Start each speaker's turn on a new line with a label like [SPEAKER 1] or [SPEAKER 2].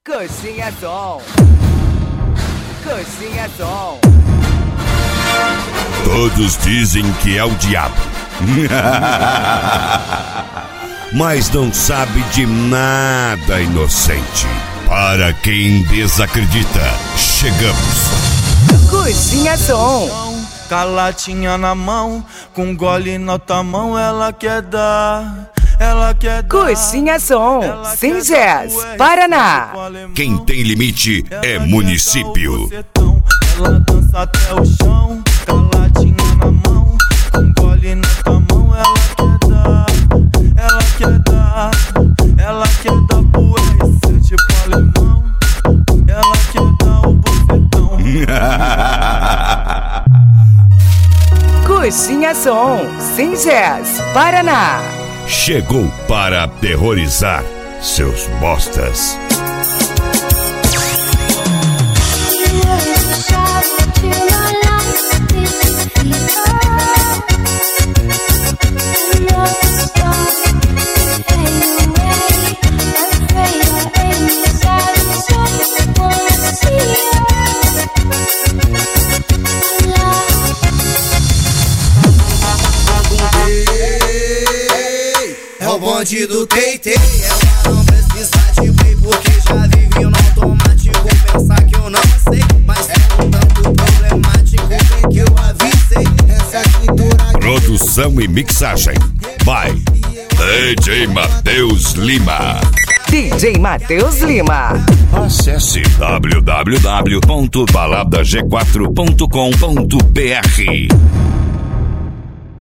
[SPEAKER 1] Coxinha Som. Coxinha Som.
[SPEAKER 2] Todos dizem que é o diabo. Mas não sabe de nada, inocente. Para quem desacredita, chegamos.
[SPEAKER 1] Coxinha Som.
[SPEAKER 3] Com a latinha na mão, com gole na outra mão, ela quer dar. Ela quer dar.
[SPEAKER 1] Coxinha Som, Singés, Paraná.
[SPEAKER 2] Quem tem limite é município.
[SPEAKER 3] Ela dança até o chão, com a latinha na mão, com gole na outra mão, ela quer dar. Ela quer dar. Ela quer dar pro R7 pro alemão. Ela quer dar o bofetão.
[SPEAKER 1] Coxinha Som, Singés, Paraná.
[SPEAKER 2] Chegou para aterrorizar seus bostas.
[SPEAKER 4] É o bonde do Teitei. Ela não precisa de play porque já vive no automático. Pensar que eu não sei, mas é um tanto problemático. Bem que eu avisei, essa cintura.
[SPEAKER 2] Produção e mixagem by DJ Matheus Lima.
[SPEAKER 1] DJ Matheus Lima.
[SPEAKER 2] Acesse www.baladag4.com.br.